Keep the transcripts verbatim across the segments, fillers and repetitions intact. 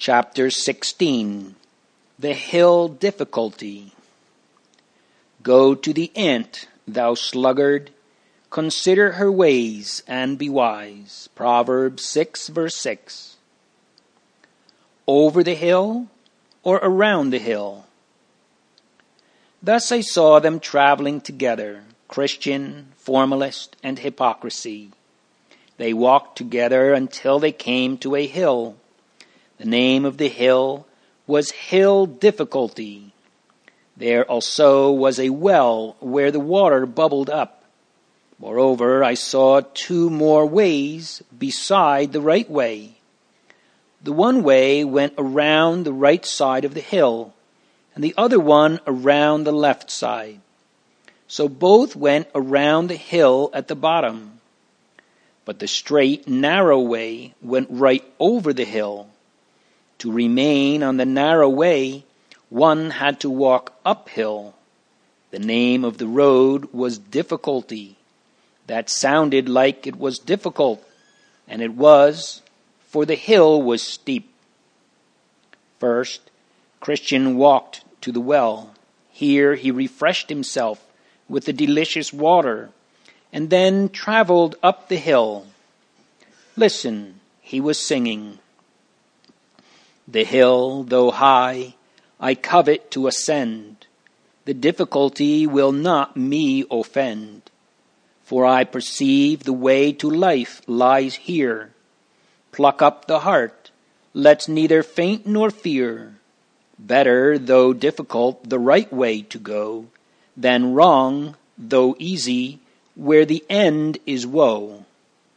Chapter sixteen. The Hill Difficulty. Go to the ant, thou sluggard, consider her ways, and be wise. Proverbs six, verse six. Over the hill, or around the hill? Thus I saw them traveling together, Christian, formalist, and hypocrisy. They walked together until they came to a hill. The name of the hill was Hill Difficulty. There also was a well where the water bubbled up. Moreover, I saw two more ways beside the right way. The one way went around the right side of the hill, and the other one around the left side. So both went around the hill at the bottom. But the straight, narrow way went right over the hill. To remain on the narrow way, one had to walk uphill. The name of the road was Difficulty. That sounded like it was difficult, and it was, for the hill was steep. First, Christian walked to the well. Here he refreshed himself with the delicious water, and then traveled up the hill. Listen, he was singing. The hill, though high, I covet to ascend. The difficulty will not me offend. For I perceive the way to life lies here. Pluck up the heart, let's neither faint nor fear. Better, though difficult, the right way to go, than wrong, though easy, where the end is woe.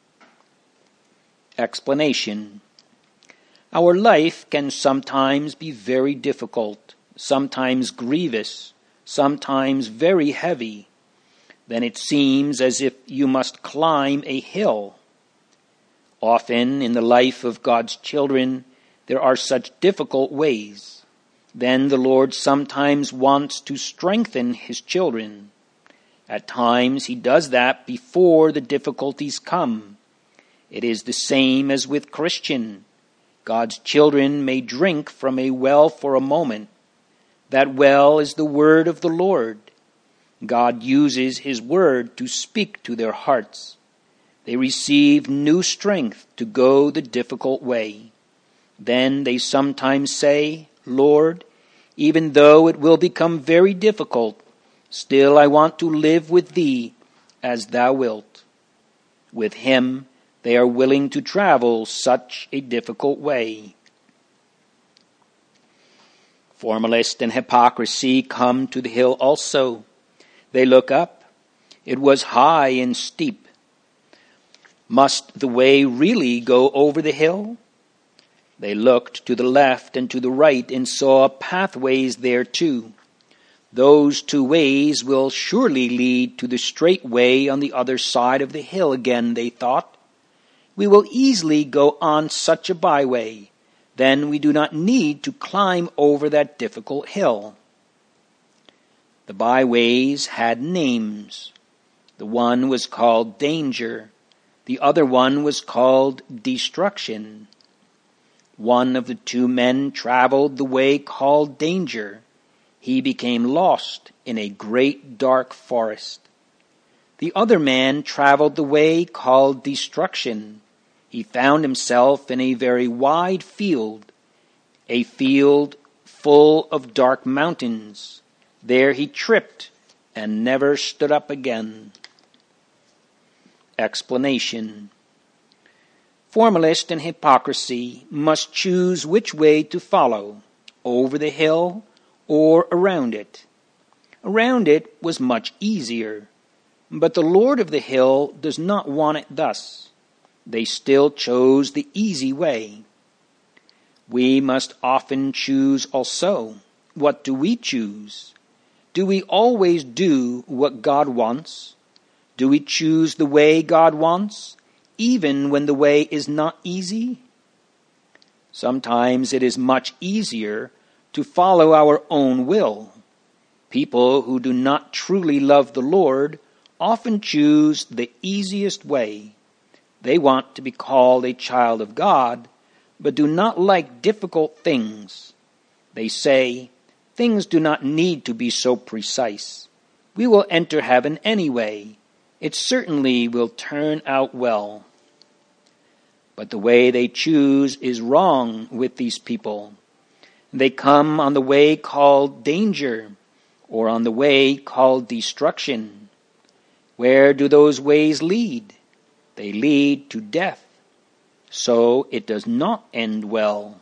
Explanation. Our life can sometimes be very difficult, sometimes grievous, sometimes very heavy. Then it seems as if you must climb a hill. Often in the life of God's children, there are such difficult ways. Then the Lord sometimes wants to strengthen his children. At times he does that before the difficulties come. It is the same as with Christian. God's children may drink from a well for a moment. That well is the word of the Lord. God uses his word to speak to their hearts. They receive new strength to go the difficult way. Then they sometimes say, Lord, even though it will become very difficult, still I want to live with thee as thou wilt. With him, they are willing to travel such a difficult way. Formalist and hypocrisy come to the hill also. They look up. It was high and steep. Must the way really go over the hill? They looked to the left and to the right and saw pathways there too. Those two ways will surely lead to the straight way on the other side of the hill again, they thought. We will easily go on such a byway. Then we do not need to climb over that difficult hill. The byways had names. The one was called Danger. The other one was called Destruction. One of the two men traveled the way called Danger. He became lost in a great dark forest. The other man traveled the way called Destruction. He found himself in a very wide field, a field full of dark mountains. There he tripped and never stood up again. Explanation. Formalist and hypocrisy must choose which way to follow, over the hill or around it. Around it was much easier, but the Lord of the hill does not want it thus. They still chose the easy way. We must often choose also. What do we choose? Do we always do what God wants? Do we choose the way God wants, even when the way is not easy? Sometimes it is much easier to follow our own will. People who do not truly love the Lord often choose the easiest way. They want to be called a child of God, but do not like difficult things. They say, things do not need to be so precise. We will enter heaven anyway. It certainly will turn out well. But the way they choose is wrong with these people. They come on the way called danger, or on the way called destruction. Where do those ways lead? They lead to death. So it does not end well.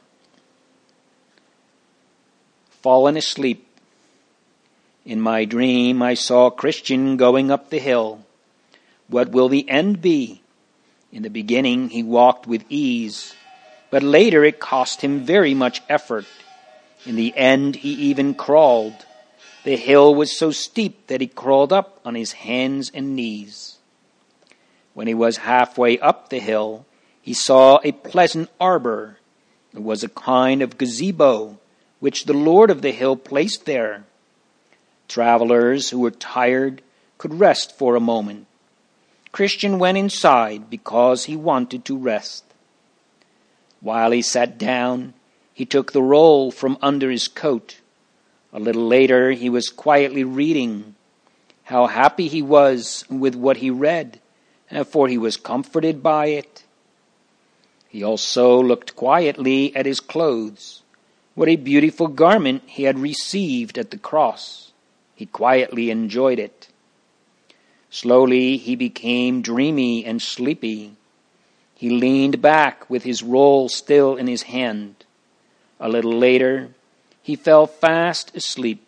Fallen asleep. In my dream I saw Christian going up the hill. What will the end be? In the beginning he walked with ease, but later it cost him very much effort. In the end he even crawled. The hill was so steep that he crawled up on his hands and knees. When he was halfway up the hill, he saw a pleasant arbor. It was a kind of gazebo, which the Lord of the hill placed there. Travelers who were tired could rest for a moment. Christian went inside because he wanted to rest. While he sat down, he took the roll from under his coat. A little later, he was quietly reading. How happy he was with what he read, for he was comforted by it. He also looked quietly at his clothes. What a beautiful garment he had received at the cross. He quietly enjoyed it. Slowly he became dreamy and sleepy. He leaned back with his roll still in his hand. A little later, he fell fast asleep.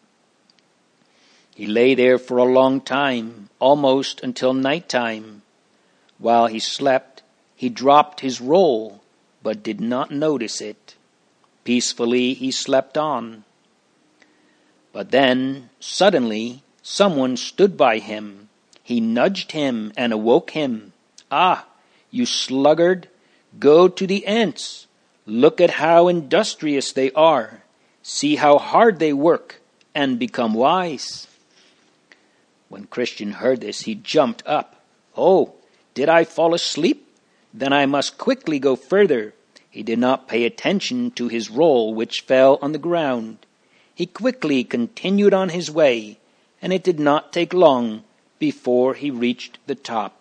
He lay there for a long time, almost until nighttime. While he slept, he dropped his roll, but did not notice it. Peacefully he slept on. But then, suddenly, someone stood by him. He nudged him and awoke him. Ah, you sluggard, go to the ants. Look at how industrious they are. See how hard they work, and become wise. When Christian heard this, he jumped up. Oh, did I fall asleep? Then I must quickly go further. He did not pay attention to his roll, which fell on the ground. He quickly continued on his way, and it did not take long before he reached the top.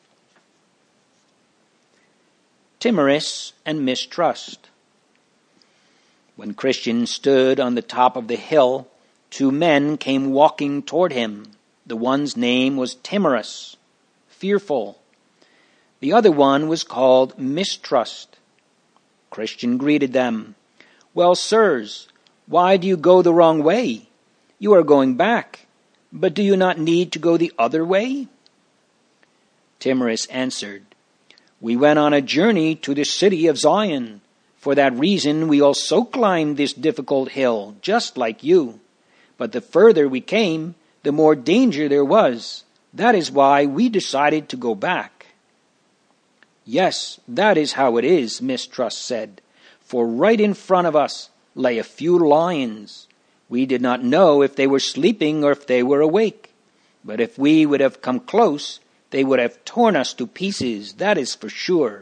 Timorous and mistrust. When Christian stood on the top of the hill, two men came walking toward him. The one's name was Timorous, fearful. The other one was called Mistrust. Christian greeted them. Well, sirs, why do you go the wrong way? You are going back, but do you not need to go the other way? Timorous answered, We went on a journey to the city of Zion. For that reason we also climbed this difficult hill, just like you. But the further we came, the more danger there was. That is why we decided to go back. Yes, that is how it is, Mistrust said. For right in front of us lay a few lions. We did not know if they were sleeping or if they were awake. But if we would have come close, they would have torn us to pieces, that is for sure.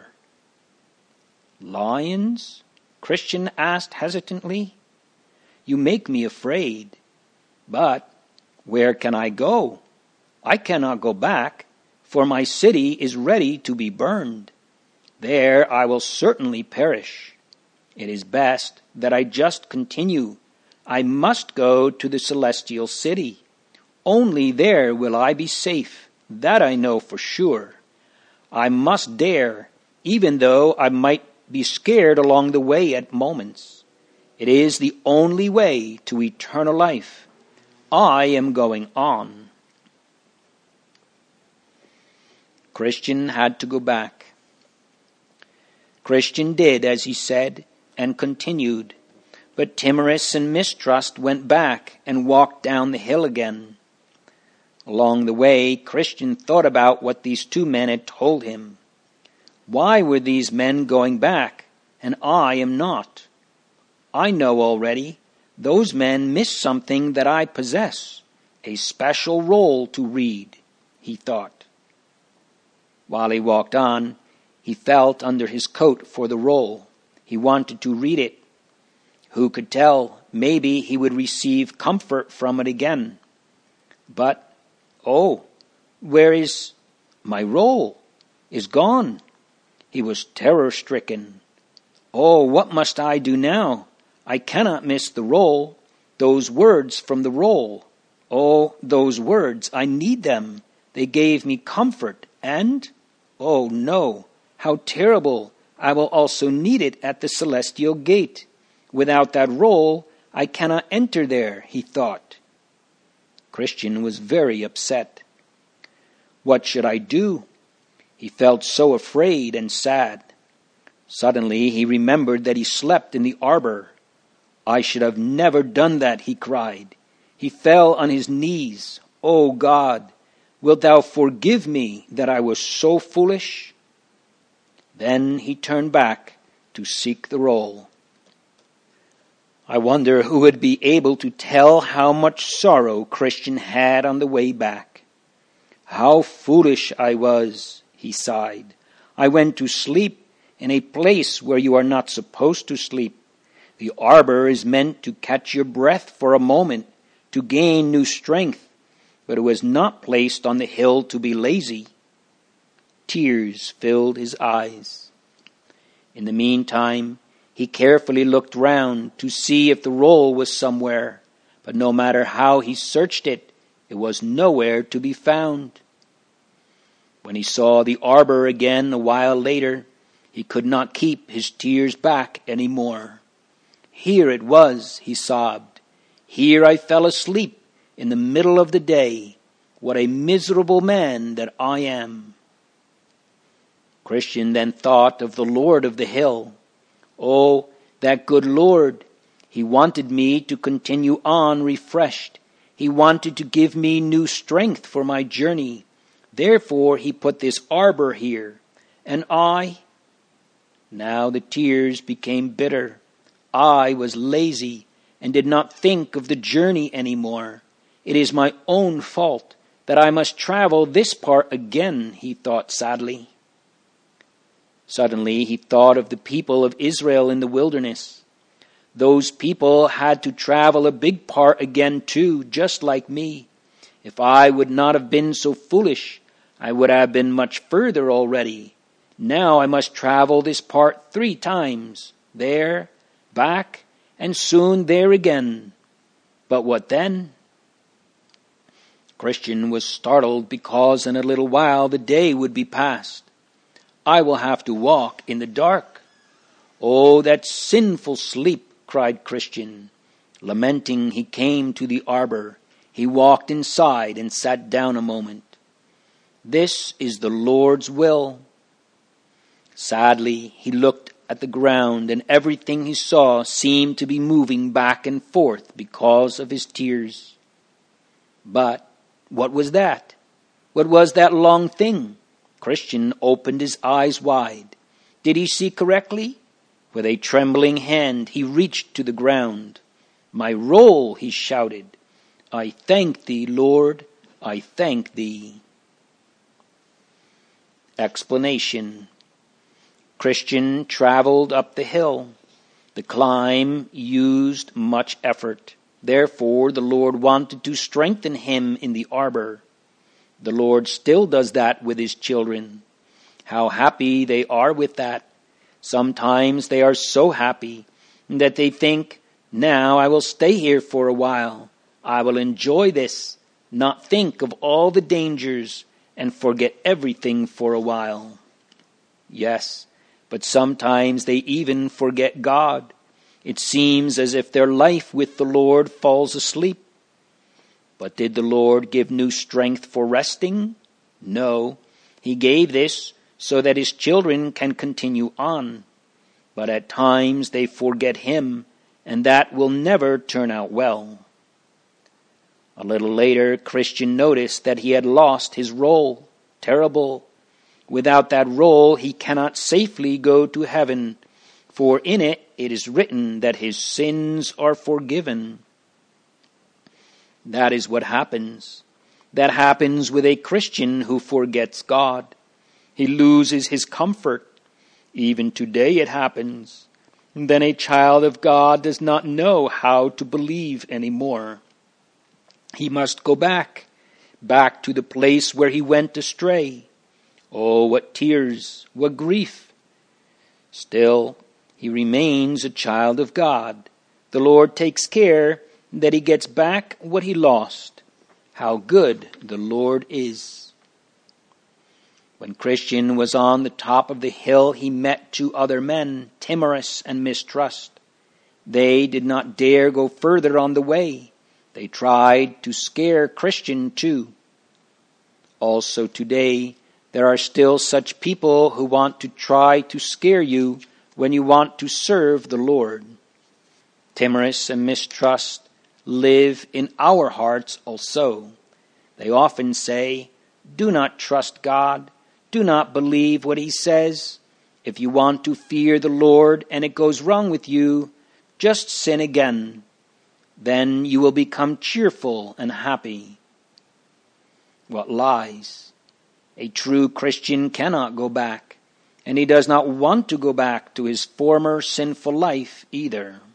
Lions? Christian asked hesitantly. You make me afraid. But where can I go? I cannot go back, for my city is ready to be burned. There I will certainly perish. It is best that I just continue. I must go to the celestial city. Only there will I be safe. That I know for sure. I must dare, even though I might be scared along the way at moments. It is the only way to eternal life. I am going on. Christian had to go back. Christian did as he said and continued, but Timorous and Mistrust went back and walked down the hill again. Along the way, Christian thought about what these two men had told him. Why were these men going back, and I am not? I know already. Those men miss something that I possess, a special roll to read, he thought. While he walked on, he felt under his coat for the roll. He wanted to read it. Who could tell? Maybe he would receive comfort from it again. But, oh, where is my roll? Is gone. He was terror-stricken. Oh, what must I do now? I cannot miss the roll, those words from the roll. Oh, those words, I need them. They gave me comfort, and, oh no, how terrible, I will also need it at the celestial gate. Without that roll, I cannot enter there, he thought. Christian was very upset. What should I do? He felt so afraid and sad. Suddenly he remembered that he slept in the arbor. I should have never done that, he cried. He fell on his knees. Oh God, wilt thou forgive me that I was so foolish? Then he turned back to seek the roll. I wonder who would be able to tell how much sorrow Christian had on the way back. How foolish I was, he sighed. I went to sleep in a place where you are not supposed to sleep. The arbor is meant to catch your breath for a moment, to gain new strength, but it was not placed on the hill to be lazy. Tears filled his eyes. In the meantime, he carefully looked round to see if the roll was somewhere, but no matter how he searched it, it was nowhere to be found. When he saw the arbor again a while later, he could not keep his tears back any more. Here it was, he sobbed. Here I fell asleep in the middle of the day. What a miserable man that I am. Christian then thought of the Lord of the hill. Oh, that good Lord! He wanted me to continue on refreshed. He wanted to give me new strength for my journey. Therefore he put this arbor here. And I... Now the tears became bitter. I was lazy and did not think of the journey anymore. It is my own fault that I must travel this part again, he thought sadly. Suddenly he thought of the people of Israel in the wilderness. Those people had to travel a big part again too, just like me. If I would not have been so foolish, I would have been much further already. Now I must travel this part three times, there, back, and soon there again. But what then? Christian was startled because in a little while the day would be past. I will have to walk in the dark. Oh, that sinful sleep, cried Christian. Lamenting, he came to the arbor. He walked inside and sat down a moment. This is the Lord's will. Sadly, he looked at the ground, and everything he saw seemed to be moving back and forth because of his tears. But what was that? What was that long thing? Christian opened his eyes wide. Did he see correctly? With a trembling hand, he reached to the ground. My roll, he shouted. I thank thee, Lord, I thank thee. Explanation. Christian traveled up the hill. The climb used much effort. Therefore, the Lord wanted to strengthen him in the arbor. The Lord still does that with his children. How happy they are with that. Sometimes they are so happy that they think, now I will stay here for a while. I will enjoy this, not think of all the dangers, and forget everything for a while. Yes, but sometimes they even forget God. It seems as if their life with the Lord falls asleep. But did the Lord give new strength for resting? No, he gave this so that his children can continue on. But at times they forget him, and that will never turn out well. A little later, Christian noticed that he had lost his roll. Terrible. Without that roll, he cannot safely go to heaven, for in it it is written that his sins are forgiven. That is what happens. That happens with a Christian who forgets God. He loses his comfort. Even today it happens. then a child of God does not know how to believe anymore. He must go back, back to the place where he went astray. Oh, what tears, what grief! Still, he remains a child of God. The Lord takes care that he gets back what he lost. How good the Lord is! When Christian was on the top of the hill, he met two other men, timorous and mistrust. They did not dare go further on the way. They tried to scare Christian too. Also today, there are still such people who want to try to scare you when you want to serve the Lord. Timorous and mistrust live in our hearts also. They often say, "Do not trust God. Do not believe what he says. If you want to fear the Lord and it goes wrong with you, just sin again. Then you will become cheerful and happy." What lies! A true Christian cannot go back, and he does not want to go back to his former sinful life either.